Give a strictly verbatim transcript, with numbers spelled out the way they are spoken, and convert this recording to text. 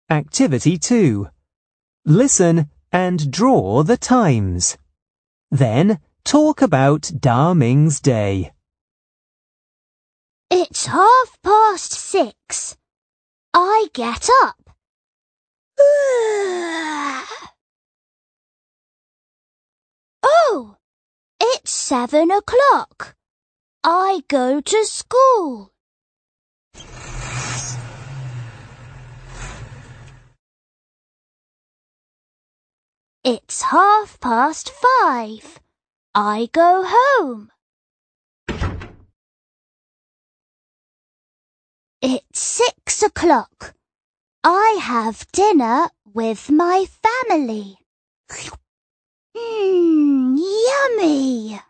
Activity two. Listen and draw the times. Then talk about Da Ming's day. It's half past six. I get up. Oh, it's seven o'clock. I go to school. It's half past five. I go home. It's six o'clock. I have dinner with my family. Mmm, yummy!